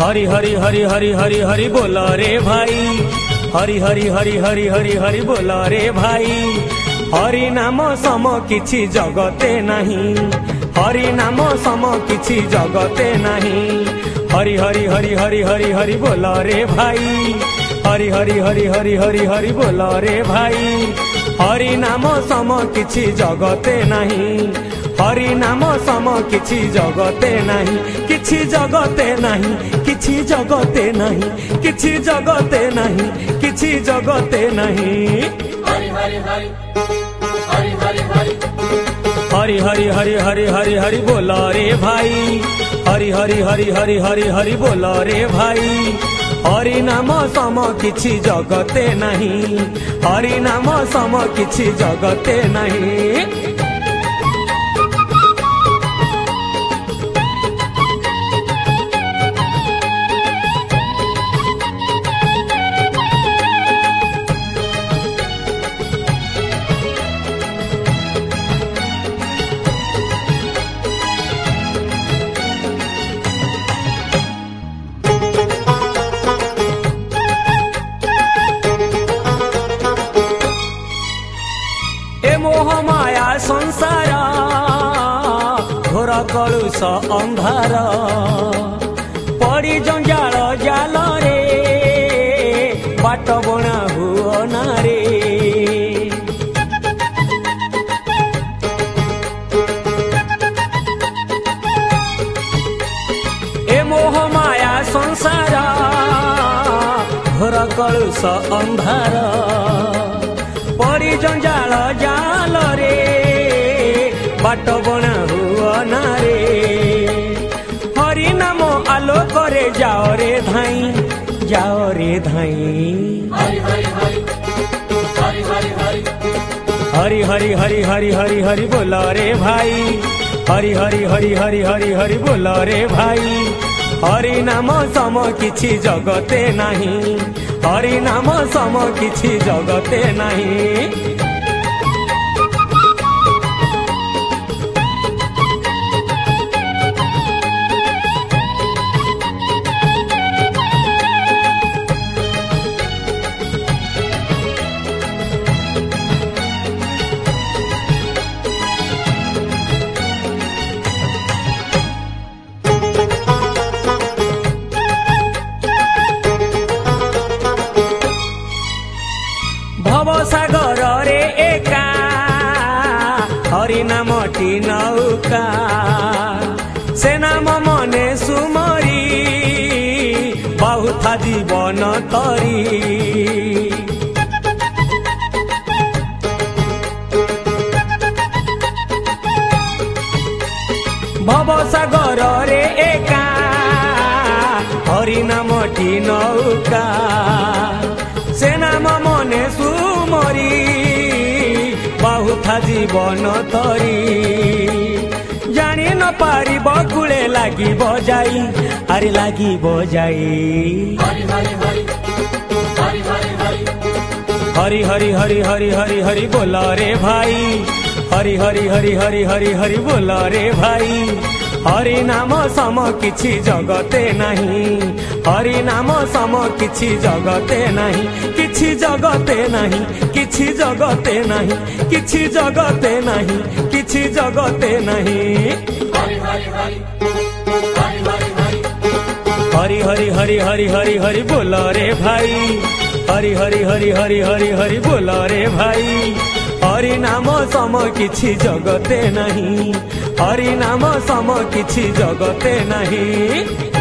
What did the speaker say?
हरि हरि हरि हरि हरि हरि बोला रे भाई, हरि हरि हरि हरि हरि हरि बोला रे भाई। हरि नाम सम किछि जगते नहीं, हरि नाम सम किछि जगते नहीं। हरि हरि हरि हरि हरि हरि बोला रे भाई, हरि हरि हरि हरि हरि हरि बोला रे भाई। हरि नाम सम किछि जगते नहीं, हरि नाम सम किछि जगते नहीं, किछि जगते नहीं, किछि जगते नहीं, किछि जगते नहीं, किछि जगते नहीं। हरि हरि हरि हरि हरि हरि हरि हरि हरि हरि हरि हरि बोला रे भाई, हरि हरि हरि हरि हरि हरि बोला रे भाई। हरि नाम सम किछि जगते नहीं, हरि नाम सम किछि जगते नहीं। मोह माया संसार घोर कलुष अंधार, पड़ी जंजाल जाल रे बाट बना हुआ नारे। ए मोह माया संसार घोर कलुष अंधार, पड़ी जंजाल जाल रे बाट बना हुआ नारे। हरि नाम आलोक रे जाओ रे धाई, जाओ रे धाई। हरि हरि हरि हरि हरि हरि हरि हरि हरि हरि हरि हरि बोला रे भाई, हरि हरि हरि हरि हरि हरि बोला रे भाई। हरि नाम सम किछि जगते नहीं, हरि नाम सम किछि जगते नहीं। भव सागर रे एका हरि नामटी नौका, से नाम मने सुमरी बहुथा जीवन तरी। भव सागर रे एका हरि नामटी नौका, से नाम मने सुमरी बहुथा जीवन तरी। जानी न पारिब कूले लागिब जाई, आरे लागिब जाई। हरि हरि हरि हरि हरि हरि हरि हरि हरि हरि हरि हरि बोला रे भाई, हरि हरि हरि हरि हरि हरि बोला रे भाई। हरि नाम सम किछि जगते नहीं, हरि नाम सम किछि जगते नहीं, किछि जगते नहीं, किछि जगते नहीं, किछि जगते नहीं, किछि जगते नहीं। हरि हरि हरि हरि हरि हरि हरि हरि हरि हरि हरि हरि बोला रे भाई, हरि हरि हरि हरि हरि हरि बोला रे भाई। हरि नाम सम किछि जगते नहीं, हरि नाम सम किछि जगते नहीं।